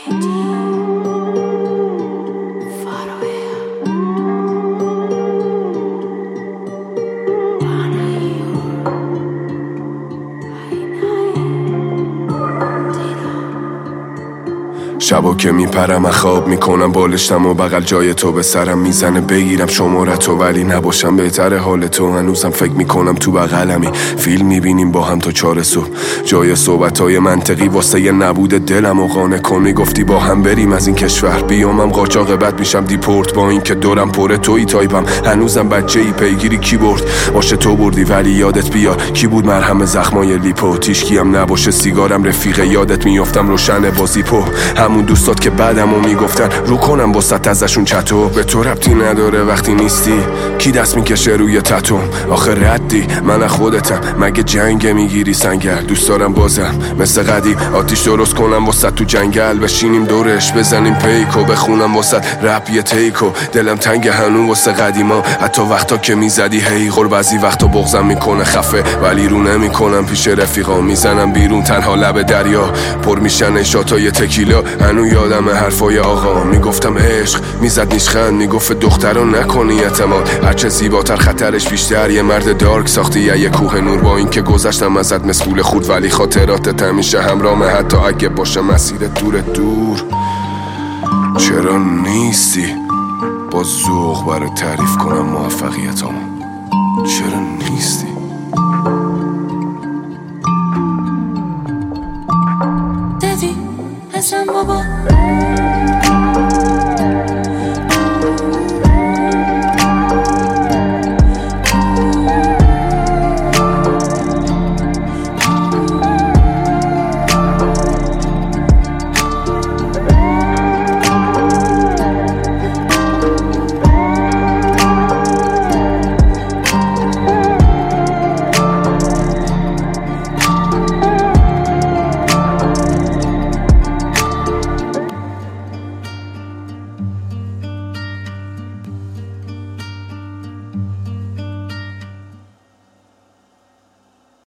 شبا که میپرم خواب میکنم بالشتم و بغل جای تو به سرم میزنه بگیرم شمارتو ولی نباشم بهتره حال تو. هنوزم فکر میکنم تو بغلمی فیلم میبینیم با هم تا 4 صبح. جای صحبتهای منطقی واسه یه نبود دلم و قانع کن. میگفتی با هم بریم از این کشور بیامم قاچاق بد میشم دیپورت. با این که دورم پره توی تایپم هنوزم بچه ای پیگیری کی برد باشه تو بردی ولی یادت بیار کی بود مرهم زخمای لیپو. تیشکیم نباشه سیگارم رفیق یادت میافتم روشن بازیپو. همون دوستات که بعدمو میگفتن رو کنم واسط ازشون چطور. به تو ربطی نداره وقتی نیستی کی دست میکشه روی تتوم. آخه ردی من خودتم مگه جنگ میگیری سنگر. دوست دارم بازم مثل قدیم آتیش درست کنم واسط تو جنگل بشینیم دورش بزنیم پیکو بخونم واسط رپ یه تیکو. دلم تنگ هنو واسه قدیما حتی وقتا که میزدی هی غر. بعضی وقتا بغضم میکنه خفه ولی رو نمیکنم پیش رفیقا. میزنم بیرون تنها لب دریا پر میشن شاتای تکیلا. هنو یادم حرفای آقا میگفتم عشق میزد نیشخند میگفت دخترا نکنی اعتماد هرچه زیباتر خطرش بیشتر. یه مرد دارک ساختی یه کوه نور. با این که گذشتم ازت مسئول خورد ولی خاطراتت همیشه همرامه حتی اگه باشه مسیر دور. چرا نیستی با ذوق برای تعریف کنم موفقیتامو. چرا نیستی هستم بابا